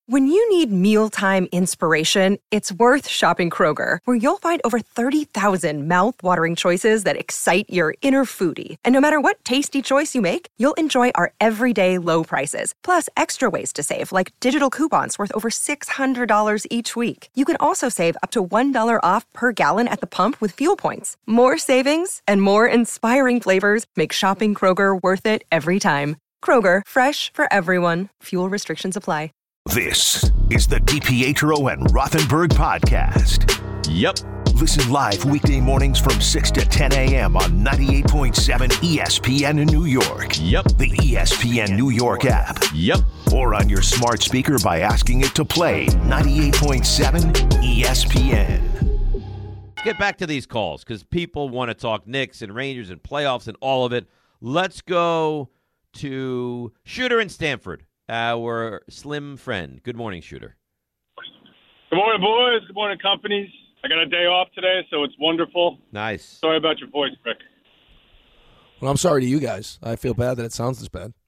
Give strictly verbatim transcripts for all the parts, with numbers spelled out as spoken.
When you need mealtime inspiration, it's worth shopping Kroger, where you'll find over thirty thousand mouth-watering choices that excite your inner foodie. And no matter what tasty choice you make, you'll enjoy our everyday low prices, plus extra ways to save, like digital coupons worth over six hundred dollars each week. You can also save up to one dollar off per gallon at the pump with fuel points. More savings and more inspiring flavors make shopping Kroger worth it every time. Kroger, fresh for everyone. Fuel restrictions apply. This is the DiPietro and Rothenberg podcast. Yep. Listen live weekday mornings from six to ten a.m. on ninety-eight point seven E S P N in New York. Yep. The E S P N New York app. Yep. Or on your smart speaker by asking it to play ninety-eight point seven E S P N. Let's get back to these calls because people want to talk Knicks and Rangers and playoffs and all of it. Let's go to Shooter in Stanford. Our slim friend. Good morning, Shooter. Good morning, boys. Good morning, companies. I got a day off today, so it's wonderful. Nice. Sorry about your voice, Rick. Well, I'm sorry to you guys. I feel bad that it sounds this bad.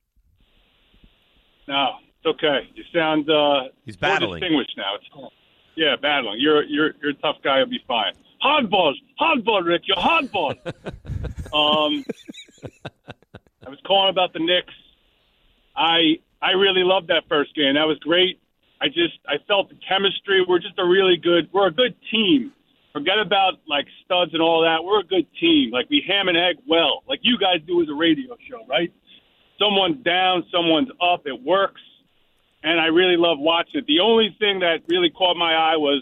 No, it's okay. You sound uh, He's battling. more distinguished now. It's, yeah, battling. You're you're you're a tough guy. You'll be fine. Hardball, hardball, Rick. You're hardball. um, I was calling about the Knicks. I. I really loved that first game. That was great. I just I felt the chemistry. We're just a really good. We're a good team. Forget about like studs and all that. We're a good team. Like we ham and egg well, like you guys do as a radio show, right? Someone's down, someone's up. It works, and I really love watching it. The only thing that really caught my eye was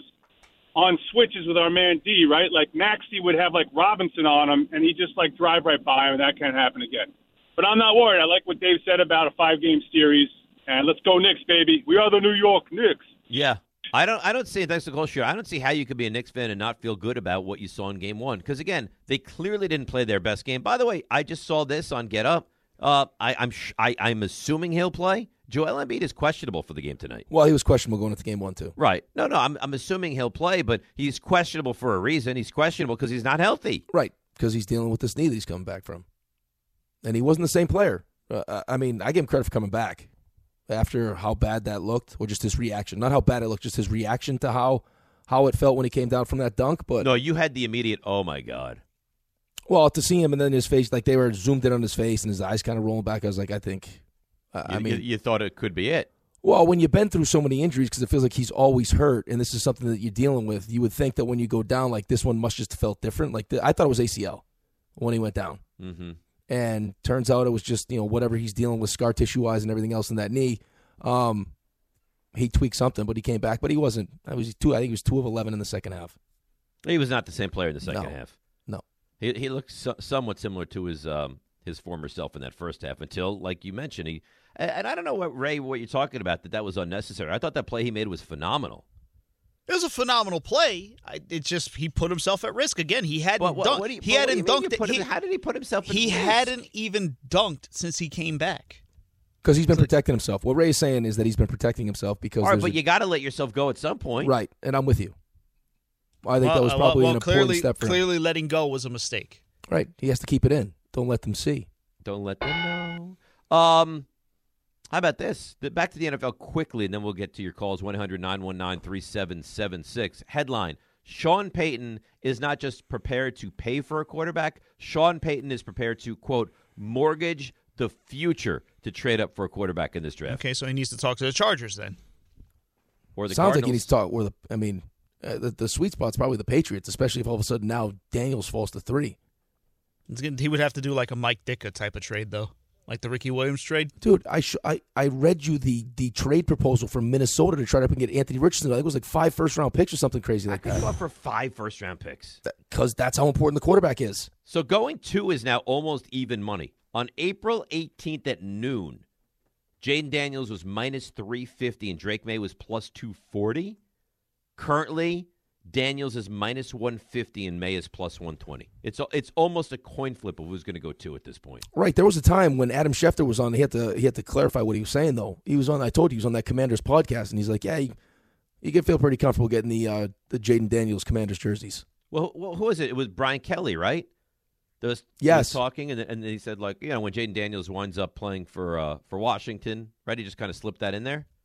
on switches with our man D. Right, like Maxey would have like Robinson on him, and he just like drive right by him, and that can't happen again. But I'm not worried. I like what Dave said about a five-game series. And let's go Knicks, baby. We are the New York Knicks. Yeah. I don't I don't see it. Thanks for the call, Shooter. I don't see how you could be a Knicks fan and not feel good about what you saw in game one. Because, again, they clearly didn't play their best game. By the way, I just saw this on Get Up. Uh, I, I'm sh- I, I'm assuming he'll play. Joel Embiid is questionable for the game tonight. Well, he was questionable going into game one, too. Right. No, no, I'm, I'm assuming he'll play, but he's questionable for a reason. He's questionable because he's not healthy. Right, because he's dealing with this knee that he's coming back from. And he wasn't the same player. Uh, I mean, I give him credit for coming back after how bad that looked, or just his reaction. Not how bad it looked, just his reaction to how how it felt when he came down from that dunk. But no, you had the immediate, oh, my God. Well, to see him and then his face, like they were zoomed in on his face and his eyes kind of rolling back, I was like, I think, uh, you, I mean. You, you thought it could be it. Well, when you've been through so many injuries, because it feels like he's always hurt, and this is something that you're dealing with, you would think that when you go down, like this one must just have felt different. Like the, I thought it was A C L when he went down. Mm-hmm. And turns out it was just, you know, whatever he's dealing with scar tissue-wise and everything else in that knee. Um, he tweaked something, but he came back. But he wasn't. I was two. I think he was two of eleven in the second half. He was not the same player in the second no. half. No. He he looked so, somewhat similar to his um his former self in that first half until, like you mentioned, he and, and I don't know what Ray what you're talking about that that was unnecessary. I thought that play he made was phenomenal. It was a phenomenal play. I, it just he put himself at risk again. He hadn't What- what- dunked. what do you- he what do you hadn't mean you dunked. put He, him- how did he put himself at He risk? hadn't even dunked since he came back. Because he's been protecting himself. What Ray is saying is that he's been protecting himself because All right, there's but a- you got to let yourself go at some point. right, and I'm with you. I think well, that was uh, probably well, an clearly, important step for him. Clearly, letting go was a mistake. Right, he has to keep it in. Don't let them see. Don't let them know. Um, how about this? The- Back to the N F L quickly, and then we'll get to your calls. one eight hundred nine one nine three seven seven six. Headline, Sean Payton is not just prepared to pay for a quarterback. Sean Payton is prepared to, quote, mortgage the future to trade up for a quarterback in this draft. Okay, so he needs to talk to the Chargers then. Or the Sounds Cardinals. like he needs to talk. Or the, I mean, uh, the, the sweet spot's probably the Patriots, especially if all of a sudden now Daniels falls to three. It's gonna- He would have to do like a Mike Ditka type of trade, though, like the Ricky Williams trade. Dude, I sh- I I read you the, the trade proposal from Minnesota to try to up and get Anthony Richardson. I think it was like five first round picks or something crazy like I could go that. for five first-round picks. Because that's how important the quarterback is. So going two is now almost even money. On April eighteenth at noon, Jaden Daniels was minus three fifty and Drake May was plus two forty. Currently, Daniels is minus one fifty and May is plus one twenty. It's it's almost a coin flip of who's going to go two at this point. Right. There was a time when Adam Schefter was on. He had to he had to clarify what he was saying though. He was on. I told you he was on that Commanders podcast, and he's like, yeah, you, you can feel pretty comfortable getting the uh, the Jaden Daniels Commanders jerseys. Well, well, who was it? It was Brian Kelly, right? There was, Yes. he was talking, and and he said like, you know, when Jaden Daniels winds up playing for uh, for Washington, right? He just kind of slipped that in there.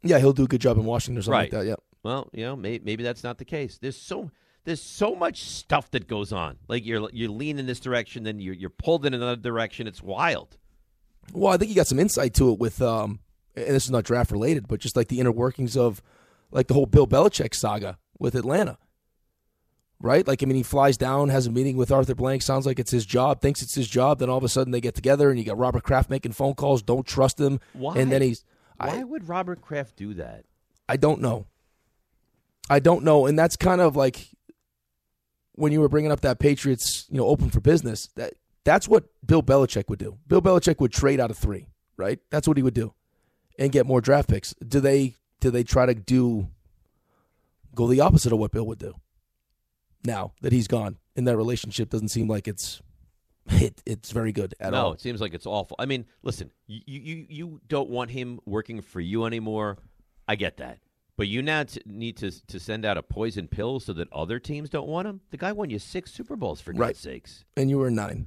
Yeah, he'll do a good job in Washington or something Right. like that. Yeah. Well, you know, maybe, maybe that's not the case. There's so there's so much stuff that goes on. Like you're you lean in this direction, then you're you're pulled in another direction. It's wild. Well, I think you got some insight to it with, um, and this is not draft related, but just like the inner workings of like the whole Bill Belichick saga with Atlanta. Right? Like, I mean, he flies down, has a meeting with Arthur Blank, sounds like it's his job, thinks it's his job, then all of a sudden they get together and you got Robert Kraft making phone calls, don't trust him. Why? And then he's. Why I, would Robert Kraft do that? I don't know. I don't know. And that's kind of like when you were bringing up that Patriots, you know, open for business, that that's what Bill Belichick would do. Bill Belichick would trade out of three, right? That's what he would do and get more draft picks. Do they, do they try to do, go the opposite of what Bill would do? Now that he's gone, and that relationship doesn't seem like it's it, it's very good at no, all. No, it seems like it's awful. I mean, listen, you, you you don't want him working for you anymore. I get that. But you now t- need to to send out a poison pill so that other teams don't want him? The guy won you six Super Bowls, for Right. God's sakes. And you were nine.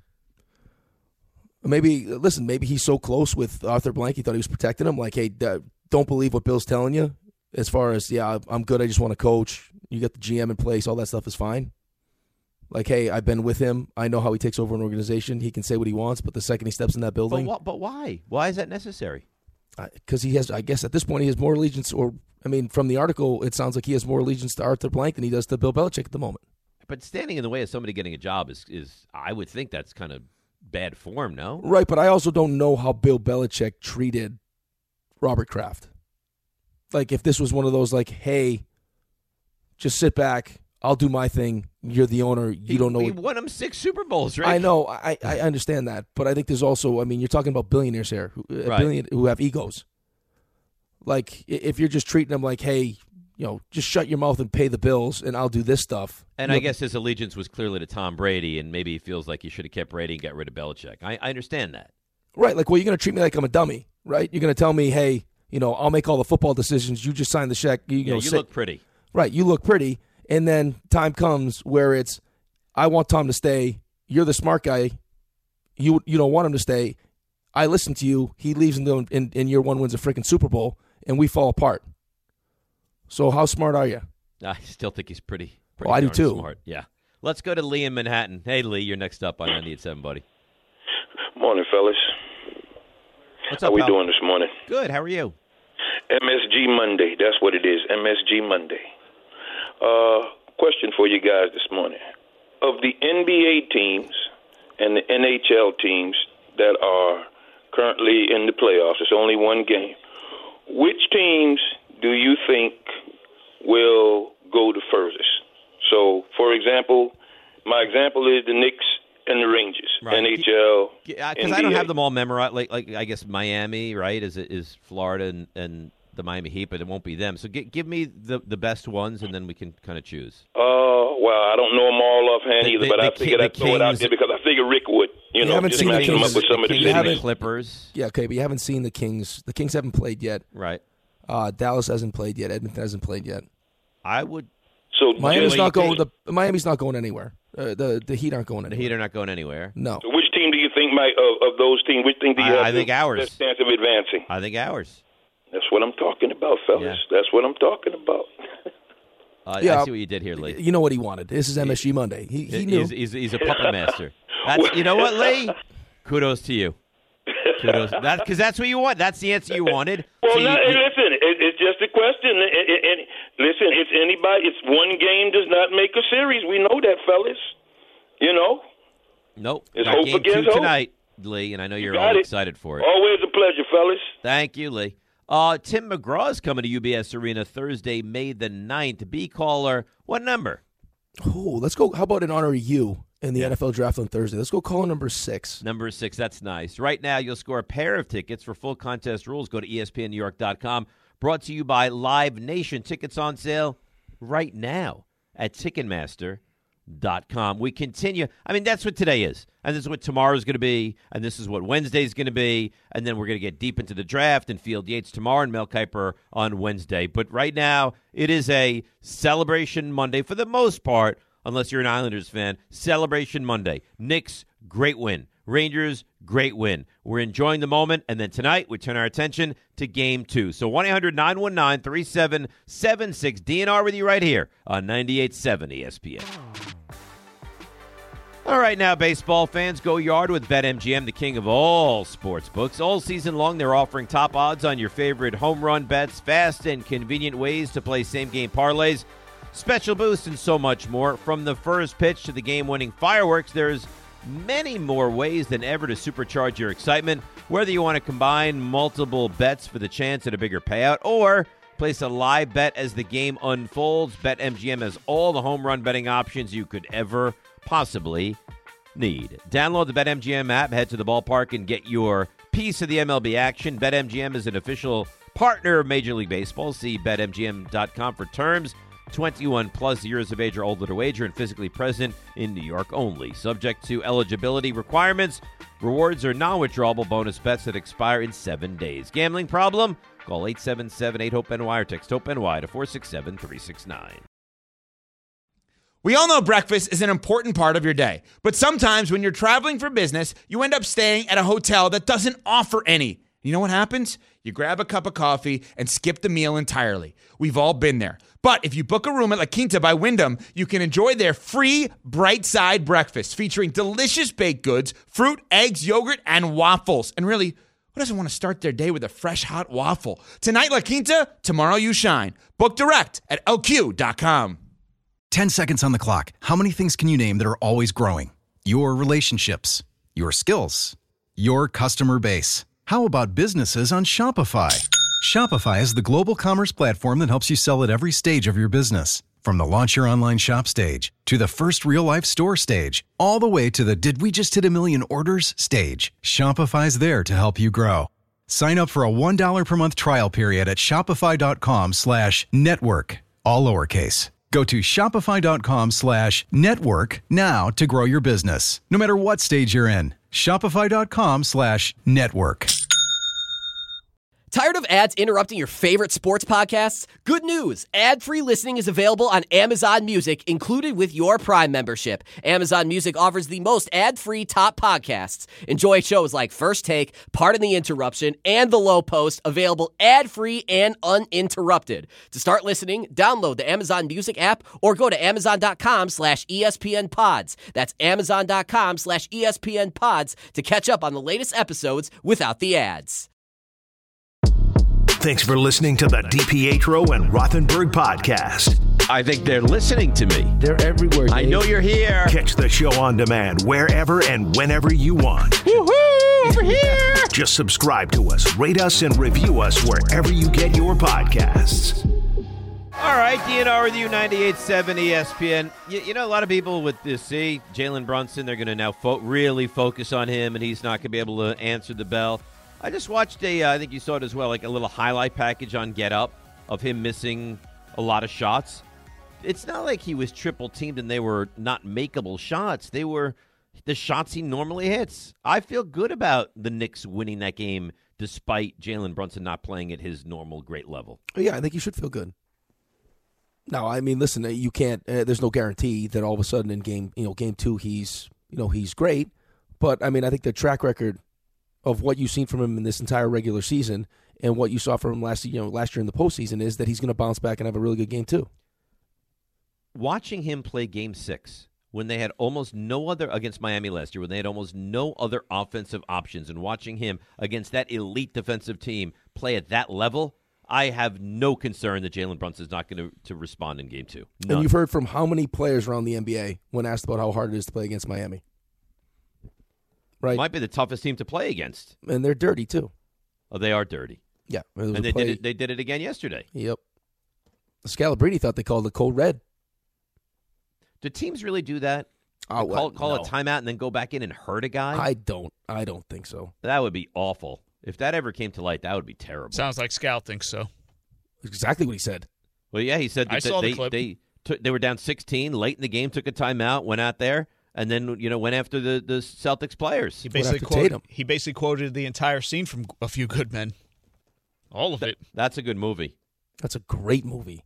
Maybe, listen, maybe he's so close with Arthur Blank, he thought he was protecting him. Like, hey, uh, don't believe what Bill's telling you. As far as, yeah, I'm good, I just want to coach. You got the G M in place, all that stuff is fine. Like, hey, I've been with him. I know how he takes over an organization. He can say what he wants, but the second he steps in that But, building, wh- but why? Why is that necessary? because he has, I guess at this point, he has more allegiance, or, I mean, from the article, it sounds like he has more allegiance to Arthur Blank than he does to Bill Belichick at the moment. But standing in the way of somebody getting a job is, is I would think that's kind of bad form, no? Right, but I also don't know how Bill Belichick treated Robert Kraft. Like, if this was one of those, like, hey, just sit back, I'll do my thing, you're the owner, you He, don't know. He what, won him six Super Bowls, right? I know, I, I understand that, but I think there's also, I mean, you're talking about billionaires here, who, a Right. billion, who have egos. Like, i- if you're just treating them like, hey, you know, just shut your mouth and pay the bills, and I'll do this stuff. And you I know, guess his allegiance was clearly to Tom Brady, and maybe he feels like he should have kept Brady and got rid of Belichick. I, I understand that. Right, like, well, you're going to treat me like I'm a dummy, right? You're going to tell me, hey, you know, I'll make all the football decisions, you just sign the check. You, you Yeah, know, you sit- look pretty. Right, you look pretty, and then time comes where it's, I want Tom to stay. You're the smart guy. You you don't want him to stay. I listen to you. He leaves in, the, in, in year one, wins a freaking Super Bowl, and we fall apart. So how smart are you? I still think he's pretty, pretty Oh, I do darn too. smart. Yeah. Let's go to Lee in Manhattan. Hey, Lee, you're next up on ninety-eight point seven, buddy. Morning, fellas. What's How up, we pal? doing this morning? Good. How are you? M S G Monday. That's what it is. M S G Monday. Uh, question for you guys this morning. Of the N B A teams and the N H L teams that are currently in the playoffs, it's only one game. Which teams do you think will go the furthest? So, for example, my example is the Knicks and the Rangers, Right. N H L, Because I don't have them all memorized. Like, like I guess Miami, right, is is Florida and, and the Miami Heat, but it won't be them. So gi- give me the, the best ones, and then we can kind of choose. Uh, well, I don't know them all offhand The- either, the- but the I Ki- figured the I'd throw it out Kings- there because I figure Rick would, you You know, haven't just seen the match them up Kings- with some of the Kings You and cities. the haven't- Clippers. Yeah, okay, but you haven't seen the Kings. The Kings haven't played yet. Right. Uh, Dallas hasn't played yet. Edmonton hasn't played yet. I would. So Miami's just- not going. The Miami's not going anywhere. Uh, the the Heat aren't going The anywhere. Heat are not going anywhere. No. So which team do you think might of, of those teams? Which team do you I- have I think the ours. best chance of advancing? I think ours. That's what I'm talking about, fellas. Yeah. That's what I'm talking about. Uh, Yeah. I see what you did here, Lee. You know what he wanted. This is M S G Monday. He he knew. He's, he's, he's a puppet master. That's, you know what, Lee? Kudos to you. Kudos. That because that's what you want. That's the answer you wanted. Well, So you- no, you- listen, it, it's just a question. It, it, it, listen, it's anybody. It's one game does not make a series. We know that, fellas. You know. nope. It's Got hope game against two hope. tonight, Lee, and I know you're got all it. excited for it. Always a pleasure, fellas. Thank you, Lee. Uh, Tim McGraw is coming to U B S Arena Thursday, May the ninth. B caller, what number? Oh, let's go. How about in honor of you in the N F L draft on Thursday? Let's go call number six. Number six. That's nice. Right now, you'll score a pair of tickets. For full contest rules, go to E S P N New York dot com. Brought to you by Live Nation. Tickets on sale right now at Ticketmaster dot com. We continue. I mean, that's what today is. And this is what tomorrow's going to be. And this is what Wednesday's going to be. And then we're going to get deep into the draft and Field Yates tomorrow and Mel Kiper on Wednesday. But right now, it is a Celebration Monday for the most part, unless you're an Islanders fan. Celebration Monday. Knicks, great win. Rangers, great win. We're enjoying the moment, and then tonight we turn our attention to Game two. So one eight hundred nine one nine three seven seven six. D N R with you right here on ninety-eight point seven E S P N. All right, now, baseball fans, go yard with BetMGM, the king of all sports books. All season long, they're offering top odds on your favorite home run bets, fast and convenient ways to play same-game parlays, special boosts, and so much more. From the first pitch to the game-winning fireworks, there's many more ways than ever to supercharge your excitement. Whether you want to combine multiple bets for the chance at a bigger payout or place a live bet as the game unfolds, BetMGM has all the home run betting options you could ever possibly need. Download the BetMGM app, head to the ballpark, and get your piece of the M L B action. BetMGM is an official partner of Major League Baseball. See Bet M G M dot com for terms. twenty-one plus years of age or older to wager and physically present in New York only. Subject to eligibility requirements. Rewards are non-withdrawable bonus bets that expire in seven days. Gambling problem? Call eight seven seven eight hope N Y or text HOPE-N Y to four six seven three six nine. We all know breakfast is an important part of your day, but sometimes when you're traveling for business, you end up staying at a hotel that doesn't offer any. You know what happens? You grab a cup of coffee and skip the meal entirely. We've all been there. But if you book a room at La Quinta by Wyndham, you can enjoy their free Bright Side breakfast featuring delicious baked goods, fruit, eggs, yogurt, and waffles. And really, who doesn't want to start their day with a fresh hot waffle? Tonight, La Quinta, tomorrow you shine. Book direct at L Q dot com. ten seconds on the clock. How many things can you name that are always growing? Your relationships, your skills, your customer base. How about businesses on Shopify? Shopify is the global commerce platform that helps you sell at every stage of your business. From the launch your online shop stage to the first real-life store stage, all the way to the did we just hit a million orders stage. Shopify's there to help you grow. Sign up for a one dollar per month trial period at shopify.com slash network, all lowercase. Go to shopify.com slash network now to grow your business, no matter what stage you're in. Shopify.com slash network. Tired of ads interrupting your favorite sports podcasts? Good news! Ad-free listening is available on Amazon Music, included with your Prime membership. Amazon Music offers the most ad-free top podcasts. Enjoy shows like First Take, Pardon the Interruption, and The Low Post, available ad-free and uninterrupted. To start listening, download the Amazon Music app or go to amazon.com slash ESPN pods. That's amazon.com slash ESPN pods to catch up on the latest episodes without the ads. Thanks for listening to the DiPietro and Rothenberg podcast. I think they're listening to me. They're everywhere, Dave. I know you're here. Catch the show on demand wherever and whenever you want. Woohoo! Over here! Just subscribe to us, rate us, and review us wherever you get your podcasts. All right, D N R with you, ninety-eight point seven E S P N. You, you know, a lot of people with this, see, Jalen Brunson, they're going to now fo- really focus on him, and he's not going to be able to answer the bell. I just watched a, uh, I think you saw it as well, like a little highlight package on Get Up of him missing a lot of shots. It's not like he was triple teamed and they were not makeable shots. They were the shots he normally hits. I feel good about the Knicks winning that game despite Jalen Brunson not playing at his normal great level. Yeah, I think you should feel good. No, I mean, listen, you can't. Uh, there's no guarantee that all of a sudden in game, you know, game two, he's, you know, he's great. But I mean, I think the track record of what you've seen from him in this entire regular season and what you saw from him last, you know, last year in the postseason is that he's going to bounce back and have a really good game too. Watching him play Game Six when they had almost no other against Miami last year, when they had almost no other offensive options, and watching him against that elite defensive team play at that level, I have no concern that Jalen Brunson is not going to, to respond in Game Two. None. And you've heard from how many players around the N B A when asked about how hard it is to play against Miami? Right. Might be the toughest team to play against. And they're dirty, too. Oh, they are dirty. Yeah. And they play. did it They did it again yesterday. Yep. Scalabrine thought they called it code red. Do teams really do that? Oh, call well, call no. a timeout and then go back in and hurt a guy? I don't. I don't think so. That would be awful. If that ever came to light, that would be terrible. Sounds like Scal thinks so. Exactly what he said. Well, yeah, he said that I saw they, the clip. They, took, they were down sixteen late in the game, took a timeout, went out there, and then, you know, went after the, the Celtics players. He basically, quoted, he basically quoted the entire scene from A Few Good Men. All of it. That's a good movie. That's a great movie.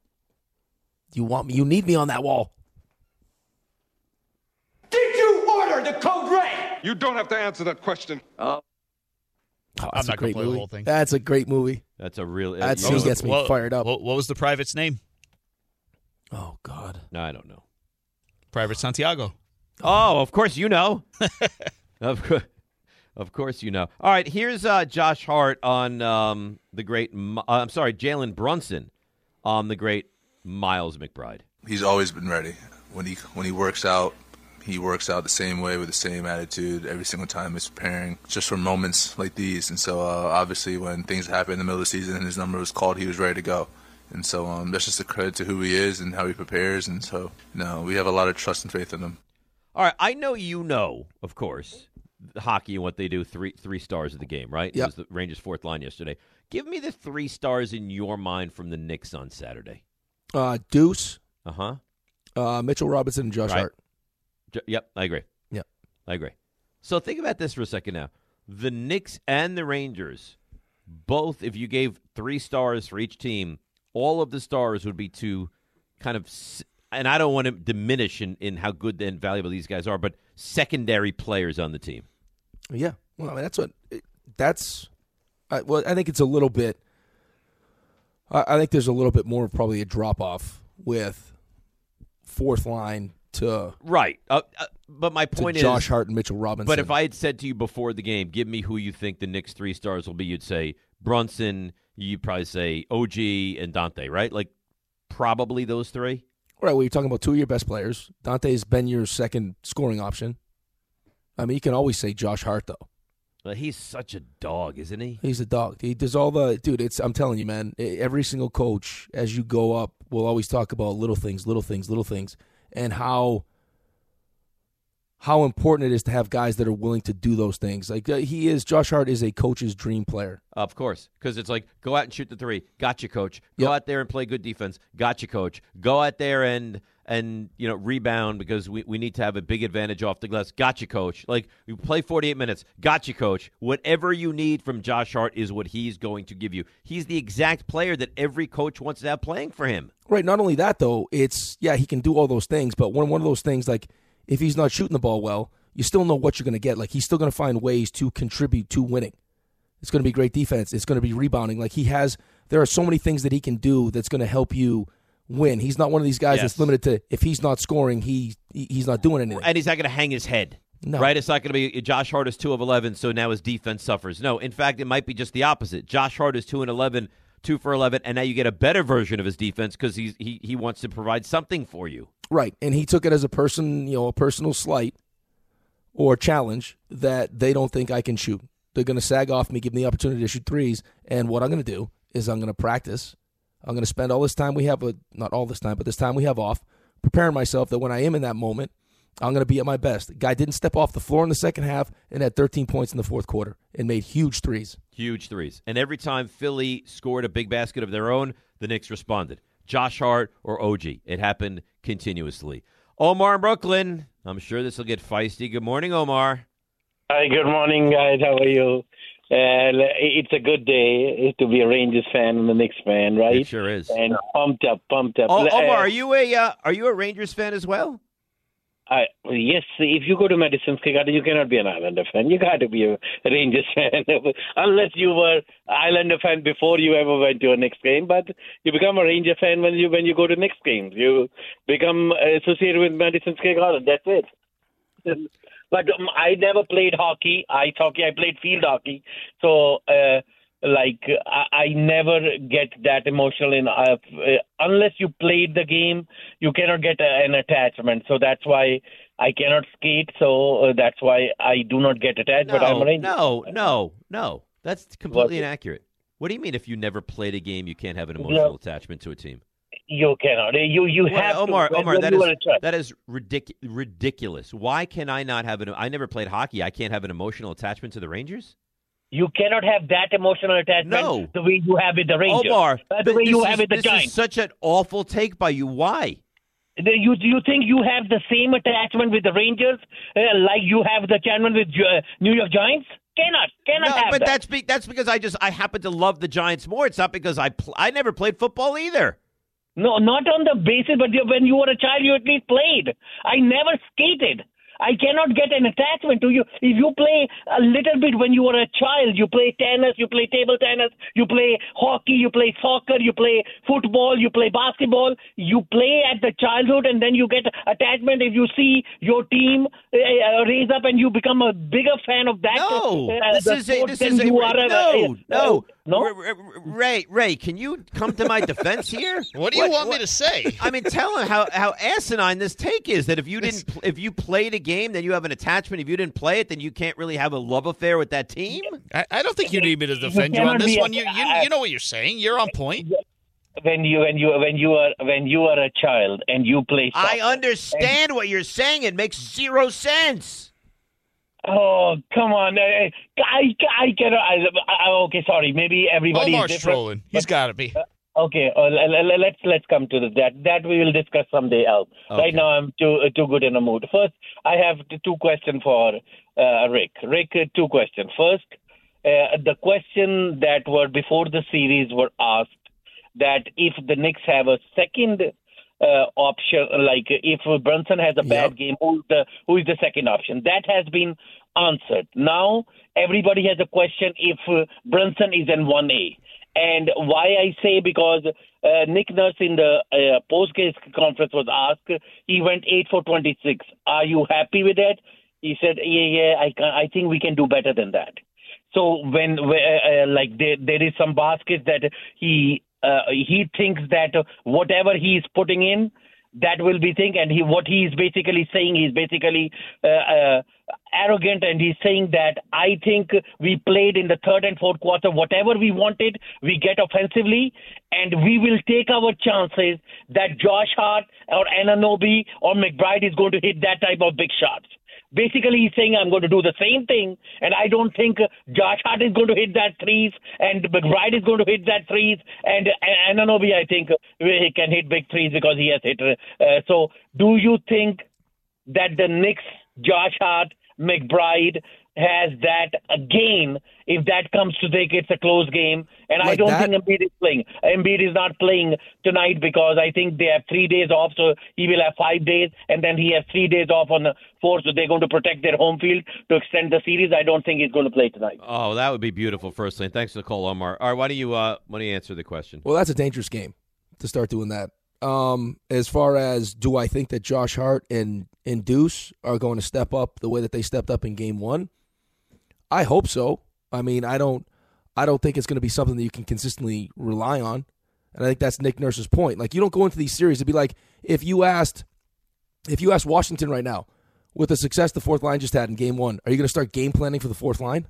You want me? You need me on that wall. Did you order the code red? You don't have to answer that question. Oh, I'm that's not a great gonna play the movie. whole thing. That's a great movie. That's a real. That uh, scene you- gets me What- fired up. What, what was the private's name? Oh God. No, I don't know. Private Santiago. Oh, of course you know. of course, of course you know. All right, here's uh, Josh Hart on um, the great. M- uh, I'm sorry, Jalen Brunson on the great Miles McBride. He's always been ready. When he when he works out, he works out the same way with the same attitude every single time he's preparing, just for moments like these. And so, uh, obviously, when things happen in the middle of the season and his number was called, he was ready to go. And so um, that's just a credit to who he is and how he prepares. And so, no, we have a lot of trust and faith in him. All right, I know you know, of course, hockey and what they do. Three three stars of the game, right? Yep. It was the Rangers' fourth line yesterday. Give me the three stars in your mind from the Knicks on Saturday. Uh, Deuce, Uh huh. uh, Mitchell Robinson, and Josh Right. Hart. J- yep, I agree. Yep. I agree. So think about this for a second now. The Knicks and the Rangers, both, if you gave three stars for each team, all of the stars would be to kind of, s- and I don't want to diminish in, in how good and valuable these guys are, but secondary players on the team. Yeah. Well, I mean, that's what. That's. I, well, I think it's a little bit. I, I think there's a little bit more of probably a drop off with fourth line to Right. Uh, uh, but my to point Josh is, Hart and Mitchell Robinson. but if I had said to you before the game, give me who you think the Knicks three stars will be, you'd say Brunson, you'd probably say O G and Dante, right? Like probably those three. Right, well, you're talking about two of your best players. Dante's been your second scoring option. I mean, you can always say Josh Hart, though. Well, he's such a dog, isn't he? He's a dog. He does all the dude. It's I'm telling you, man. Every single coach, as you go up, will always talk about little things, little things, little things, and how how important it is to have guys that are willing to do those things. Like uh, he is. Josh Hart is a coach's dream player. Of course, because it's like, go out and shoot the three. Gotcha, coach. Go Yep. out there and play good defense. Gotcha, coach. Go out there and and you know rebound because we, we need to have a big advantage off the glass. Gotcha, coach. Like you play forty-eight minutes. Gotcha, coach. Whatever you need from Josh Hart is what he's going to give you. He's the exact player that every coach wants to have playing for him. Right. Not only that, though, it's yeah, he can do all those things, but one one of those things, like if he's not shooting the ball well, you still know what you're going to get. Like he's still going to find ways to contribute to winning. It's going to be great defense. It's going to be rebounding. Like he has, there are so many things that he can do that's going to help you win. He's not one of these guys Yes. that's limited to if he's not scoring, he he's not doing anything. And he's not going to hang his head. No. Right? It's not going to be Josh Hart is two of eleven, so now his defense suffers. No, in fact, it might be just the opposite. Josh Hart is two and eleven, two for eleven, and now you get a better version of his defense because he he wants to provide something for you. Right, and he took it as a person, you know, a personal slight or challenge that they don't think I can shoot. They're going to sag off me, give me the opportunity to shoot threes, and what I'm going to do is I'm going to practice. I'm going to spend all this time we have, a, not all this time, but this time we have off, preparing myself that when I am in that moment, I'm going to be at my best. The guy didn't step off the floor in the second half and had thirteen points in the fourth quarter and made huge threes. Huge threes. And every time Philly scored a big basket of their own, the Knicks responded. Josh Hart or O G. It happened continuously. Omar in Brooklyn. I'm sure this will get feisty. Good morning, Omar. Hi, good morning, guys. How are you? Uh, it's a good day to be a Rangers fan and a Knicks fan, right? It sure is. And pumped up, pumped up. Oh, Omar, Uh, are you a uh, are you a Rangers fan as well? I, yes, if you go to Madison Square Garden, you cannot be an Islander fan. You got to be a Rangers fan, unless you were Islander fan before you ever went to a Knicks game. But you become a Ranger fan when you when you go to Knicks games. You become associated with Madison Square Garden. That's it. But um, I never played hockey, ice hockey. I played field hockey. So, uh, like, I, I never get that emotional in. Uh, unless you played the game, you cannot get a, an attachment. So that's why I cannot skate. So uh, that's why I do not get attached. No, but I'm a Ranger. no, no, no. That's completely What? inaccurate. What do you mean if you never played a game, you can't have an emotional attachment to a team? You cannot. You you Well, have Omar, to. When, Omar, when that you is are a child. that is ridic- ridiculous. Why can I not have an? I never played hockey. I can't have an emotional attachment to the Rangers. You cannot have that emotional attachment No. the way you have with the Rangers. Omar, uh, the way this you is, have with the this Giants. is such an awful take by you. Why? The- You you think you have the same attachment with the Rangers uh, like you have the attachment with uh, New York Giants? Cannot, cannot No, have but that. that's be, that's because I just I happen to love the Giants more. It's not because I pl- I never played football either. No, not on the basis, but you- when you were a child, you at least played. I never skated. I cannot get an attachment to you. If you play a little bit when you were a child, you play tennis, you play table tennis, you play hockey, you play soccer, you play football, you play basketball, you play at the childhood and then you get attachment if you see your team uh, raise up and you become a bigger fan of that. No, uh, this the is a, sport, this then is a, you are a, no, uh, no, no. R- R- Ray, Ray, can you come to my defense here? What do you want me to say? I mean, tell him how, how asinine this take is. That if you didn't, pl- if you played a game, then you have an attachment. If you didn't play it, then you can't really have a love affair with that team. I, I don't think you need me to defend you on this one. You, you you know what you're saying. You're on point. When you when you when you are when you are a child and you play soccer, I understand and, what you're saying. It makes zero sense. Oh, come on. I, I, I cannot. I, I, okay, sorry. Maybe everybody Omar's is different. trolling. He's got to be. Uh, okay, uh, let's let's come to that. That we will discuss someday else. Okay. Right now, I'm too uh, too good in a mood. First, I have two questions for uh, Rick. Rick, uh, two questions. First, uh, the question that were before the series were asked that if the Knicks have a second Uh, option, like if Brunson has a bad Yep. game, who's the who is the second option? That has been answered. Now everybody has a question if uh, Brunson is in one A, and why I say because uh, Nick Nurse in the uh, post-game conference was asked, he went eight for twenty-six. Are you happy with that? He said, yeah, yeah, I can, I think we can do better than that. So when uh, uh, like there there is some baskets that he. Uh, he thinks that whatever he is putting in, that will be thing, and he what he is basically saying, he's basically uh, uh, arrogant, and he's saying that I think we played in the third and fourth quarter, whatever we wanted, we get offensively, and we will take our chances that Josh Hart or Anunoby or McBride is going to hit that type of big shots. Basically, he's saying I'm going to do the same thing, and I don't think Josh Hart is going to hit that threes, and McBride is going to hit that threes, and Anunoby, I think, he can hit big threes because he has hit. Uh, so, do you think that the Knicks, Josh Hart, McBride has that again if that comes to take it's a close game? And Like I don't that? think Embiid is playing. Embiid is not playing tonight because I think they have three days off, so he will have five days, and then he has three days off on the fourth, so they're going to protect their home field to extend the series. I don't think he's going to play tonight. Oh, that would be beautiful. Firstly, and thanks for the call, Omar. All right, why don't you uh, why don't you answer the question? Well, that's a dangerous game to start doing that. Um, as far as do I think that Josh Hart and, and Deuce are going to step up the way that they stepped up in game one? I hope so. I mean, I don't I don't think it's going to be something that you can consistently rely on. And I think that's Nick Nurse's point. Like, you don't go into these series, it'd be like if you asked if you asked Washington right now, with the success the fourth line just had in game one, are you going to start game planning for the fourth line?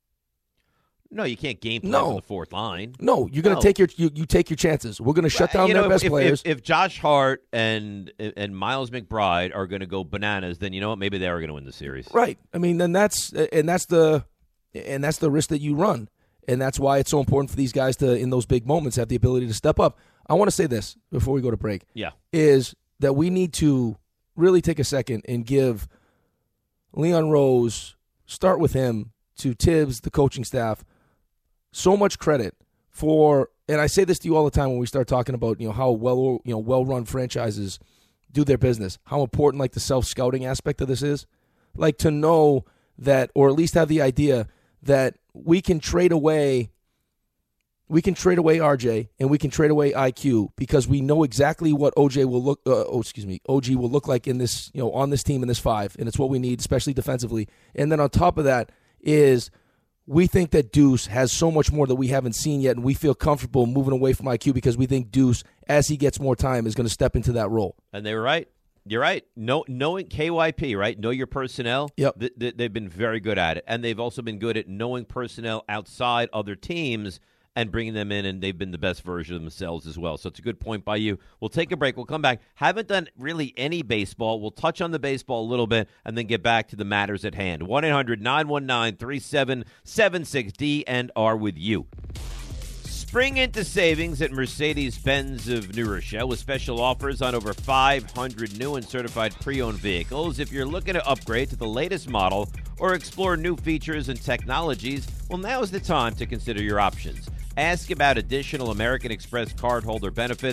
No, you can't game plan No. for the fourth line. No, you're going to No. take your you, you take your chances. We're going to shut down you their know, best if, players. If, if Josh Hart and and Miles McBride are going to go bananas, then you know what? Maybe they are going to win the series. Right. I mean, then that's and that's the and that's the risk that you run, and that's why it's so important for these guys to, in those big moments, have the ability to step up. I want to say this before we go to break. Yeah, is that we need to really take a second and give Leon Rose, start with him, to Tibbs, the coaching staff, so much credit for, and I say this to you all the time when we start talking about, you know, how well, you know, well-run franchises do their business, how important like the self-scouting aspect of this is. Like, to know that, or at least have the idea that we can trade away we can trade away R J and we can trade away I Q because we know exactly what O J will look uh, oh excuse me O G will look like in this, you know, on this team in this five, and it's what we need, especially defensively. And then on top of that is we think that Deuce has so much more that we haven't seen yet, and we feel comfortable moving away from I Q because we think Deuce, as he gets more time, is going to step into that role. And they were right. You're right. No, knowing K Y P, right? Know your personnel. Yep. Th- th- they've been very good at it, and they've also been good at knowing personnel outside other teams and bringing them in, and they've been the best version of themselves as well. So it's a good point by you. We'll take a break. We'll come back. Haven't done really any baseball. We'll touch on the baseball a little bit and then get back to the matters at hand. one eight hundred nine one nine three seven seven six D and R with you. Spring into savings at Mercedes-Benz of New Rochelle with special offers on over five hundred new and certified pre-owned vehicles. If you're looking to upgrade to the latest model or explore new features and technologies, well, now is the time to consider your options. Ask about additional American Express cardholder benefits.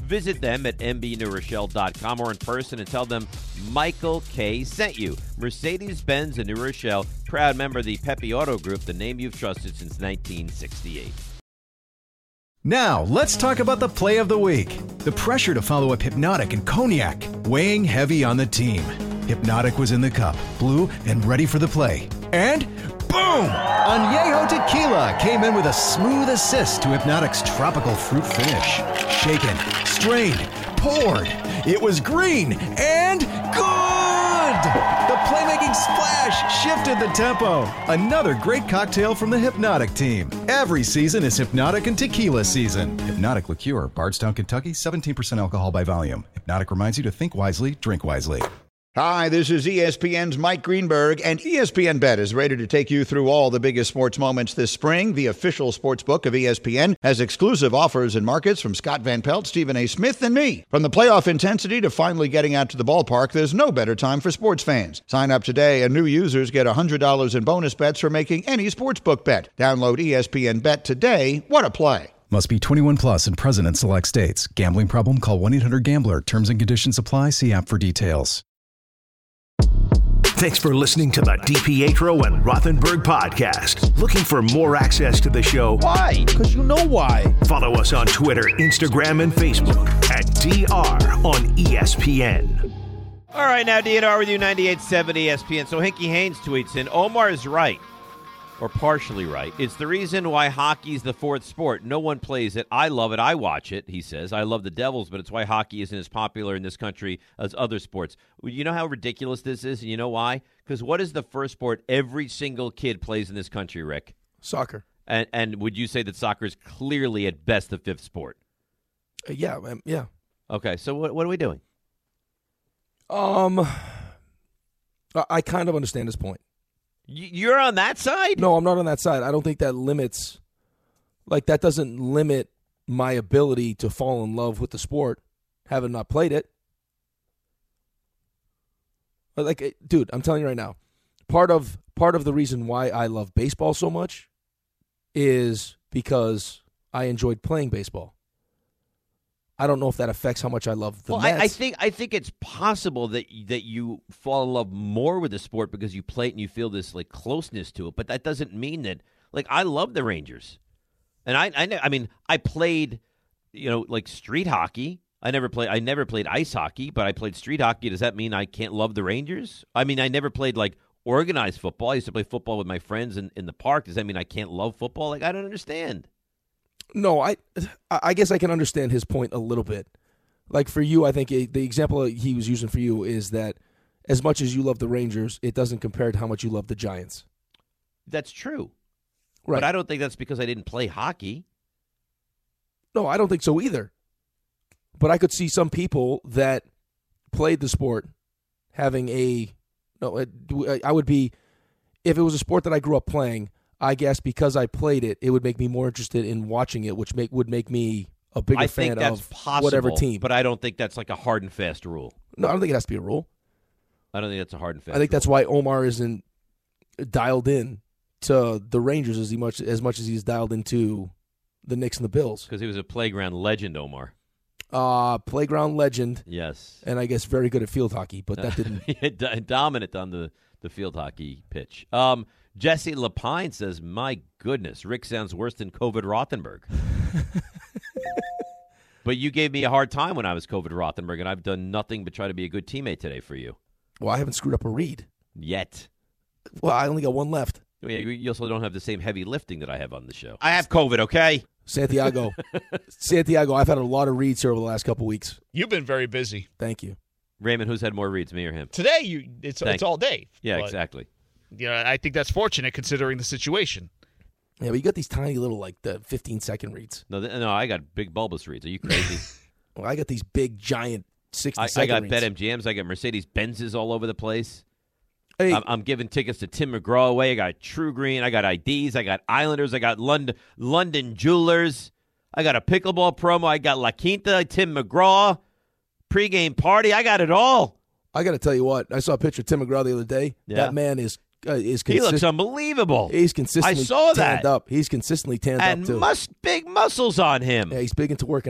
Visit them at m b new rochelle dot com or in person and tell them Michael K. sent you. Mercedes-Benz in New Rochelle, proud member of the Pepe Auto Group, the name you've trusted since nineteen sixty-eight. Now, let's talk about the play of the week. The pressure to follow up Hypnotic and Cognac, weighing heavy on the team. Hypnotic was in the cup, blue, and ready for the play. And boom! Añejo Tequila came in with a smooth assist to Hypnotic's tropical fruit finish. Shaken, strained, poured. It was green and good! The playmaking splash shifted the tempo. Another great cocktail from the Hypnotic team. Every season is Hypnotic and Tequila season. Hypnotic Liqueur, Bardstown, Kentucky, seventeen percent alcohol by volume. Hypnotic reminds you to think wisely, drink wisely. Hi, this is E S P N's Mike Greenberg, and E S P N Bet is ready to take you through all the biggest sports moments this spring. The official sports book of E S P N has exclusive offers and markets from Scott Van Pelt, Stephen A. Smith, and me. From the playoff intensity to finally getting out to the ballpark, there's no better time for sports fans. Sign up today, and new users get one hundred dollars in bonus bets for making any sportsbook bet. Download E S P N Bet today. What a play. Must be twenty-one plus and present in select states. Gambling problem? Call one eight hundred gambler. Terms and conditions apply. See app for details. Thanks for listening to the DiPietro and Rothenberg podcast. Looking for more access to the show? Why? Because you know why. Follow us on Twitter, Instagram, and Facebook at D R on E S P N. All right, now D N R with you, ninety-eight point seven E S P N. So Hinky Haynes tweets in, Omar is right, or partially right. It's the reason why hockey's the fourth sport. No one plays it. I love it. I watch it, he says. I love the Devils, but it's why hockey isn't as popular in this country as other sports. You know how ridiculous this is, and you know why? Because what is the first sport every single kid plays in this country, Rick? Soccer. And and would you say that soccer is clearly at best the fifth sport? Uh, yeah, um, yeah. Okay, so what what are we doing? Um, I, I kind of understand his point. You're on that side? No, I'm not on that side. I don't think that limits, like that doesn't limit my ability to fall in love with the sport, having not played it. But like, dude, I'm telling you right now, part of part of the reason why I love baseball so much is because I enjoyed playing baseball. I don't know if that affects how much I love the well, Mets. I, I think I think it's possible that that you fall in love more with the sport because you play it and you feel this like closeness to it. But that doesn't mean that like I love the Rangers, and I I, I mean I played you know like street hockey. I never played I never played ice hockey, but I played street hockey. Does that mean I can't love the Rangers? I mean I never played like organized football. I used to play football with my friends in, in the park. Does that mean I can't love football? Like I don't understand. No, I I guess I can understand his point a little bit. Like for you, I think the example he was using for you is that as much as you love the Rangers, it doesn't compare to how much you love the Giants. That's true. Right. But I don't think that's because I didn't play hockey. No, I don't think so either. But I could see some people that played the sport having a no. I would be if it was a sport that I grew up playing. I guess because I played it, it would make me more interested in watching it, which make would make me a bigger I fan think that's of possible, whatever team. But I don't think that's like a hard and fast rule. No, I don't think it has to be a rule. I don't think that's a hard and fast I think rule. that's why Omar isn't dialed in to the Rangers as much as much as he's dialed into the Knicks and the Bills. Because he was a playground legend, Omar. Uh, playground legend. Yes. And I guess very good at field hockey, but that didn't. Dominant on the, the field hockey pitch. Um, Jesse Lapine says, my goodness, Rick sounds worse than COVID Rothenberg. But you gave me a hard time when I was COVID Rothenberg, and I've done nothing but try to be a good teammate today for you. Well, I haven't screwed up a read. Yet. Well, I only got one left. You also don't have the same heavy lifting that I have on the show. I have COVID, okay? Santiago. Santiago, I've had a lot of reads here over the last couple weeks. You've been very busy. Thank you. Raymond, who's had more reads, me or him? Today, you it's Thank it's all day. Yeah, but, exactly. Yeah, I think that's fortunate considering the situation. Yeah, but you got these tiny little, like, the fifteen-second reads. No, th- no, I got big bulbous reads. Are you crazy? Well, I got these big, giant sixty-second I, I got reads. BetMGMs. I got Mercedes-Benzes all over the place. Hey. I'm, I'm giving tickets to Tim McGraw away. I got True Green. I got I Ds. I got Islanders. I got London, London Jewelers. I got a pickleball promo. I got La Quinta, Tim McGraw, pregame party. I got it all. I got to tell you what. I saw a picture of Tim McGraw the other day. Yeah. That man is uh, is He consist- looks unbelievable. He's consistently I saw tanned that. up. He's consistently tanned and up, too. mus- big muscles on him. Yeah, he's big into working out.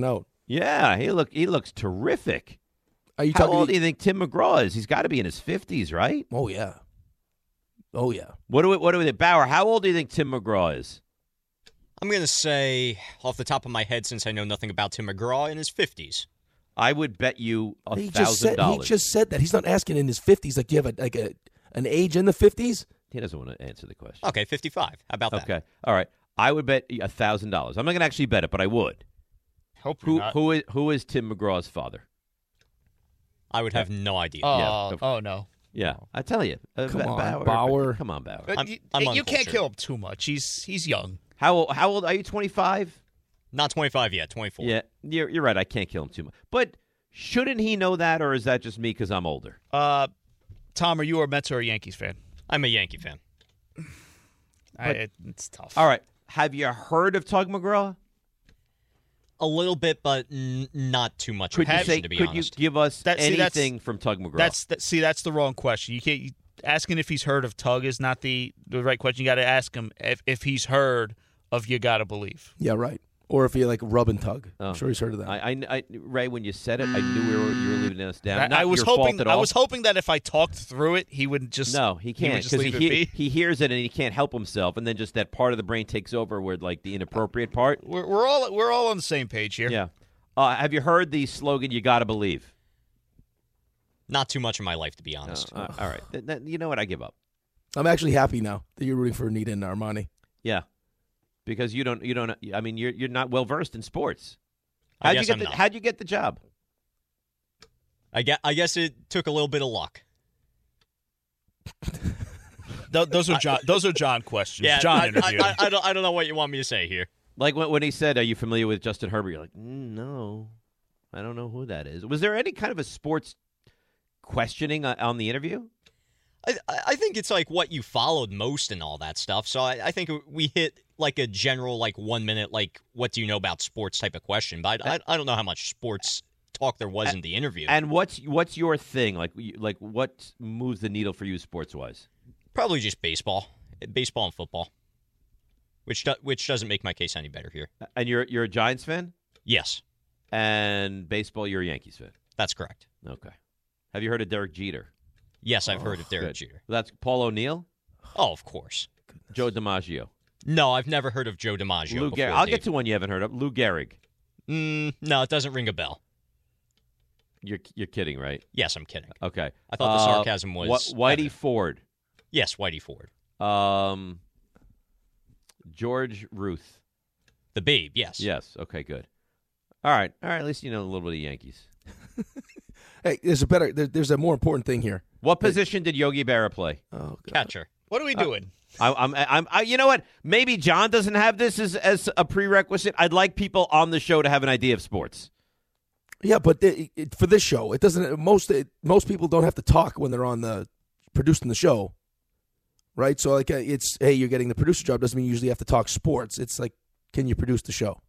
Yeah, he look he looks terrific. Are you How talking old do you think Tim McGraw is? He's got to be in his fifties, right? Oh yeah. Oh yeah. What do we what do we Bauer? How old do you think Tim McGraw is? I'm going to say, off the top of my head, since I know nothing about Tim McGraw, in his fifties. I would bet you a He just thousand said he dollars. just said that. He's not asking in his fifties. Like, do you have a, like a an age in the fifties? He doesn't want to answer the question. Okay, fifty-five. How about that? Okay, all right. I would bet a thousand dollars. I'm not going to actually bet it, but I would. Hope Who not. who is who is Tim McGraw's father? I would have no idea. Oh, Yeah. oh no. Yeah, I tell you. Uh, Come Ba- on, Bauer, Bauer. Come on, Bauer. But I'm- you, I'm you can't uncultured. kill him too much. He's he's young. How old, how old are you? twenty-five? Not twenty-five yet, twenty-four. Yeah, you're, you're right. I can't kill him too much. But shouldn't he know that, or is that just me because I'm older? Uh, Tom, are you a Mets or a Yankees fan? I'm a Yankee fan. I, it, it's tough. All right. Have you heard of Tug McGraw? A little bit, but n- not too much. Could you information, say? to be Could honest. you give us That- see, that's- anything from Tug McGraw? That's that, see, that's the wrong question. You can't you, asking if he's heard of Tug is not the, the right question. You got to ask him if, if he's heard of You Gotta Believe. Yeah, right. Or if you like rub and tug. Oh. I'm sure he's heard of that. I, I, I, Ray, when you said it, I knew we were, you were leaving us down. I, Not I was your hoping fault at I all. was hoping that if I talked through it, he would just No, he would can't just because he, leave it he, be. he hears it and he can't help himself, and then just that part of the brain takes over where like the inappropriate part. We're, we're all we're all on the same page here. Yeah. Uh, have you heard the slogan? You gotta believe. Not too much in my life, to be honest. Uh, all right. Th- th- you know what? I give up. I'm actually happy now that you're rooting for Anita and Armani. Yeah, because you don't. You don't. I mean, you're you're not well versed in sports. I How'd guess you get I'm the not. How'd you get the job? I guess, I guess it took a little bit of luck. Th- those are John. Those are John questions. Yeah, John I, interviewed. I, I, I don't. I don't know what you want me to say here. Like when, when he said, "Are you familiar with Justin Herbert?" You're like, mm, "No, I don't know who that is." Was there any kind of a sports questioning on, on the interview? I, I think it's like what you followed most and all that stuff. So I, I think we hit like a general like one minute like what do you know about sports type of question. But I, I don't know how much sports talk there was in the interview. And what's what's your thing? Like like what moves the needle for you sports wise? Probably just baseball, baseball and football, which do, which doesn't make my case any better here. And you're you're a Giants fan? Yes, And baseball, you're a Yankees fan. that's correct. Okay. Have you heard of Derek Jeter? Yes, I've heard of Derek Good. Jeter. That's Paul O'Neill, Oh, of course. Joe DiMaggio, No, I've never heard of Joe DiMaggio. Lou before, Gehrig. I'll Dave. get to one you haven't heard of. Lou Gehrig. Mm, no, it doesn't ring a bell. You're you're kidding, right? Yes, I'm kidding. Okay. I thought the Uh, sarcasm was Wh- Whitey evident. Ford. Yes, Whitey Ford. Um, George Ruth. The Babe, yes. Yes. Okay. Good. All right. All right. At least you know a little bit of Yankees. Hey, there's a better. There, there's a more important thing here. What position did Yogi Berra play? Oh, God. Catcher. What are we doing? I, I'm, I'm, I, you know what? Maybe John doesn't have this as, as a prerequisite. I'd like people on the show to have an idea of sports. Yeah, but it, it, for this show, it doesn't. Most it, most people don't have to talk when they're on the producing the show, right? So like, uh, it's hey, you're getting the producer job doesn't mean you usually have to talk sports. It's like, can you produce the show?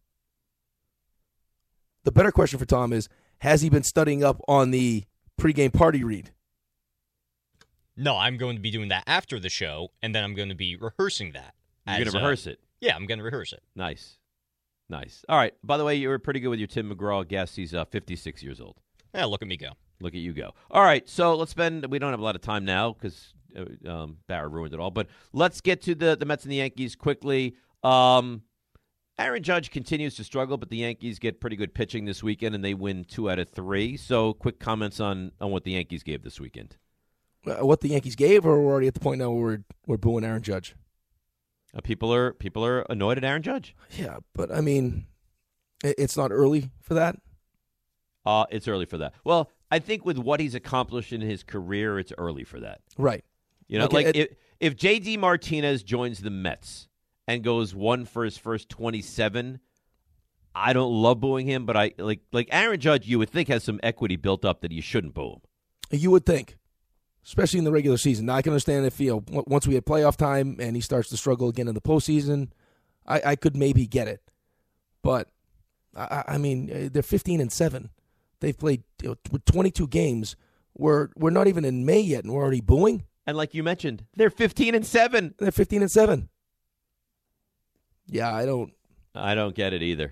The better question for Tom is, has he been studying up on the pregame party read? No, I'm going to be doing that after the show, and then I'm going to be rehearsing that. You're going as, to uh, rehearse it. Yeah, I'm going to rehearse it. Nice. Nice. All right. By the way, you were pretty good with your Tim McGraw guess. He's uh, fifty-six years old. Yeah, look at me go. Look at you go. All right. So let's spend, we don't have a lot of time now because uh, um, Barra ruined it all. But let's get to the, the Mets and the Yankees quickly. Um, Aaron Judge continues to struggle, but the Yankees get pretty good pitching this weekend, and they win two out of three. So quick comments on, on what the Yankees gave this weekend. Uh, what the Yankees gave, or we're already at the point now where we're, we're booing Aaron Judge? Uh, people are people are annoyed at Aaron Judge. Yeah, but I mean, it, it's not early for that. Uh, it's early for that. Well, I think with what he's accomplished in his career, it's early for that. Right. You know, Okay, like it- if, if J D Martinez joins the Mets and goes one for his first twenty-seven, I don't love booing him, but I like like Aaron Judge, you would think has some equity built up that you shouldn't boo him. You would think, especially in the regular season. Now, I can understand if, you know, w- once we had playoff time and he starts to struggle again in the postseason, I, I could maybe get it. But, I, I mean, uh, they're fifteen and seven. They've played you know, tw- twenty-two games. We're, we're not even in May yet, and we're already booing. And like you mentioned, they're fifteen and seven. They're fifteen and seven. Yeah, I don't. I don't get it either.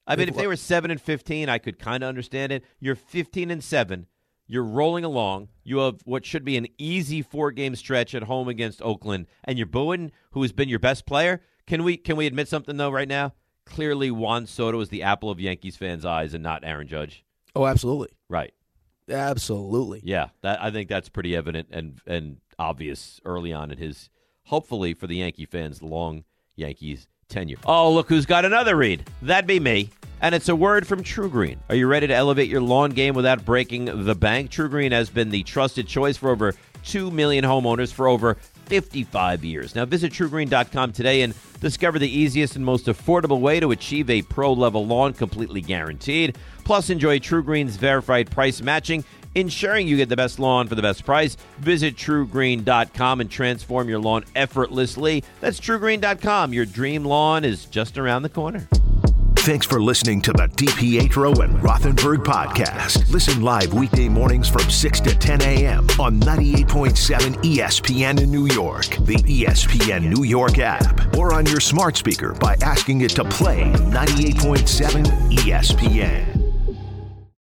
I mean, if they were seven and fifteen, I could kind of understand it. You're fifteen and seven. You're rolling along. You have what should be an easy four-game stretch at home against Oakland, and you're booing who has been your best player. Can we can we admit something, though, right now? Clearly, Juan Soto is the apple of Yankees fans' eyes and not Aaron Judge. Oh, absolutely. Right. Absolutely. Yeah, that, I think that's pretty evident and, and obvious early on in his, hopefully for the Yankee fans, long Yankees tenure. Oh, look who's got another read. That'd be me. And it's a word from True Green. Are you ready to elevate your lawn game without breaking the bank? True Green has been the trusted choice for over two million homeowners for over fifty-five years. Now visit True Green dot com today and discover the easiest and most affordable way to achieve a pro-level lawn completely guaranteed. Plus, enjoy True Green's verified price matching, ensuring you get the best lawn for the best price. Visit True Green dot com and transform your lawn effortlessly. That's True Green dot com. Your dream lawn is just around the corner. Thanks for listening to the DiPietro and Rothenberg podcast. Listen live weekday mornings from six to ten a.m. on ninety-eight point seven E S P N in New York, the E S P N New York app, or on your smart speaker by asking it to play ninety-eight point seven E S P N.